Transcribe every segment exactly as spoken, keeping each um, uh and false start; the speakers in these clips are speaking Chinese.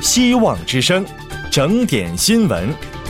希望之声，整点新闻。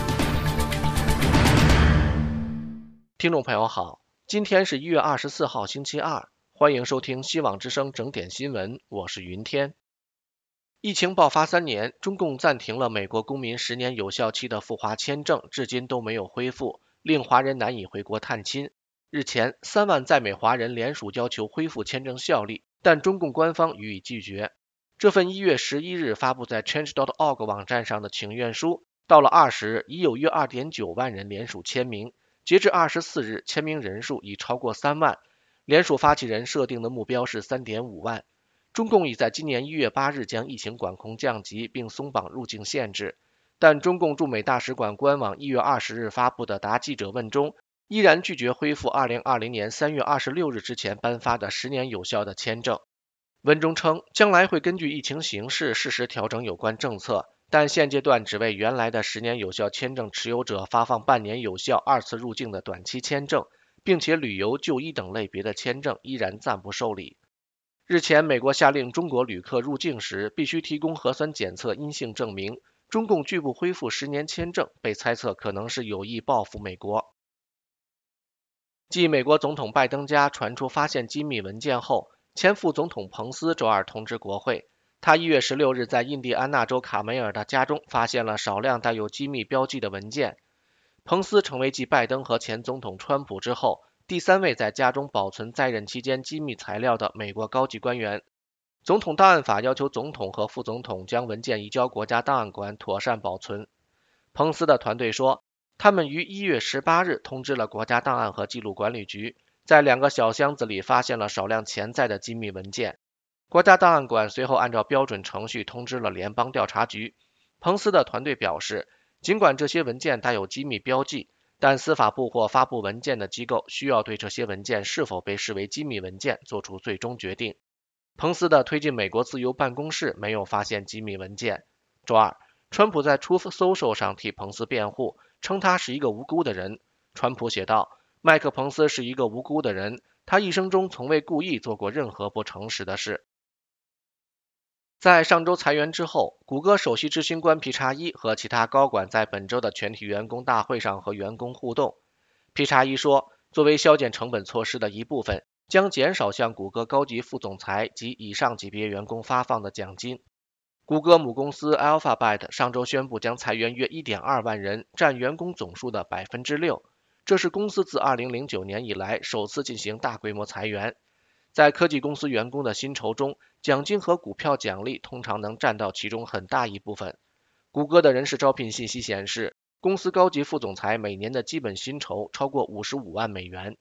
听众朋友好，今天是一月二十四号星期二，欢迎收听希望之声整点新闻，我是云天。疫情爆发三年，中共暂停了美国公民十年有效期的赴华签证，至今都没有恢复，令华人难以回国探亲。日前，三万在美华人联署要求恢复签证效力，但中共官方予以拒绝。这份一月十一日发布在 change dot org 网站上的请愿书，到了二十日已有约 二点九万人联署签名，截至二十四日，签名人数已超过三万，联署发起人设定的目标是 三点五万。中共已在今年一月八日将疫情管控降级并松绑入境限制，但中共驻美大使馆官网一月二十日发布的答记者问中，依然拒绝恢复二零二零年三月二十六日之前颁发的十年有效的签证。文中称，将来会根据疫情形势适时调整有关政策，但现阶段只为原来的十年有效签证持有者发放半年有效二次入境的短期签证，并且旅游、就医等类别的签证依然暂不受理。日前，美国下令中国旅客入境时必须提供核酸检测阴性证明，中共拒不恢复十年签证，被猜测可能是有意报复美国。继美国总统拜登家传出发现机密文件后，前副总统彭斯周二通知国会，他一月十六日在印第安纳州卡梅尔的家中发现了少量带有机密标记的文件。彭斯成为继拜登和前总统川普之后，第三位在家中保存在任期间机密材料的美国高级官员。总统档案法要求总统和副总统将文件移交国家档案馆妥善保存。彭斯的团队说，他们于一月十八日通知了国家档案和记录管理局，在两个小箱子里发现了少量潜在的机密文件。国家档案馆随后按照标准程序通知了联邦调查局。彭斯的团队表示，尽管这些文件带有机密标记，但司法部或发布文件的机构需要对这些文件是否被视为机密文件做出最终决定。彭斯的推进美国自由办公室没有发现机密文件。周二，川普在 Truth Social 上替彭斯辩护，称他是一个无辜的人。川普写道，麦克彭斯是一个无辜的人，他一生中从未故意做过任何不诚实的事。在上周裁员之后，谷歌首席执行官皮查伊和其他高管在本周的全体员工大会上和员工互动。皮查伊说，作为削减成本措施的一部分，将减少向谷歌高级副总裁及以上级别员工发放的奖金。谷歌母公司 Alphabet 上周宣布将裁员约 一点二万人，占员工总数的 百分之六， 这是公司自二零零九年以来首次进行大规模裁员。在科技公司员工的薪酬中，奖金和股票奖励通常能占到其中很大一部分。谷歌的人事招聘信息显示，公司高级副总裁每年的基本薪酬超过五十五万美元。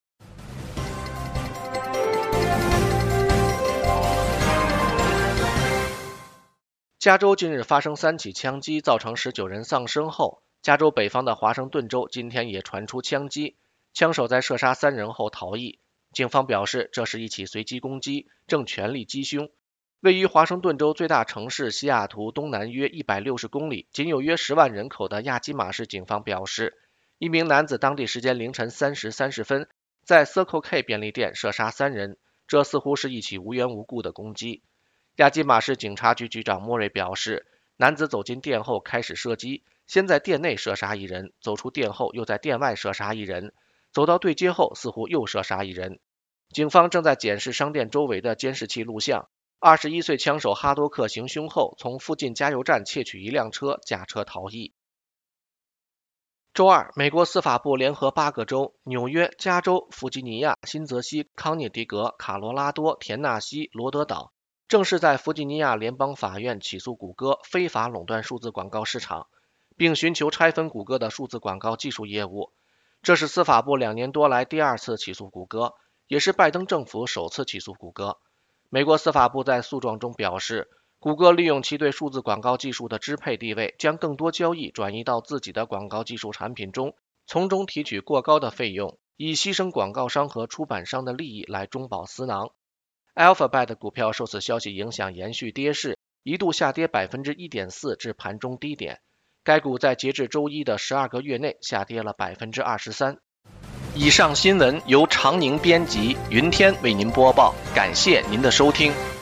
加州近日发生三起枪击，造成十九人丧生后，加州北方的华盛顿州今天也传出枪击，枪手在射杀三人后逃逸。警方表示，这是一起随机攻击，正全力击凶。位于华盛顿州最大城市西雅图东南约一百六十公里，仅有约十万人口的亚基马市警方表示，一名男子当地时间凌晨三时三十分在 Circle K 便利店射杀三人，这似乎是一起无缘无故的攻击。亚基马市警察局局长莫瑞表示，男子走进店后开始射击，先在店内射杀一人，走出店后又在店外射杀一人，走到对街后似乎又射杀一人。警方正在检视商店周围的监视器录像。二十一岁枪手哈多克行凶后，从附近加油站窃取一辆车，驾车逃逸。周二，美国司法部联合八个州——纽约、加州、弗吉尼亚、新泽西、康涅狄格、卡罗拉多、田纳西、罗德岛，正式在弗吉尼亚联邦法院起诉谷歌非法垄断数字广告市场，并寻求拆分谷歌的数字广告技术业务。这是司法部两年多来第二次起诉谷歌，也是拜登政府首次起诉谷歌。美国司法部在诉状中表示，谷歌利用其对数字广告技术的支配地位，将更多交易转移到自己的广告技术产品中，从中提取过高的费用，以牺牲广告商和出版商的利益来中饱私囊。Alphabet 股票受此消息影响延续跌势，一度下跌 百分之一点四 至盘中低点。该股在截至周一的十二个月内下跌了 百分之二十三。以上新闻由常宁编辑，云天为您播报，感谢您的收听。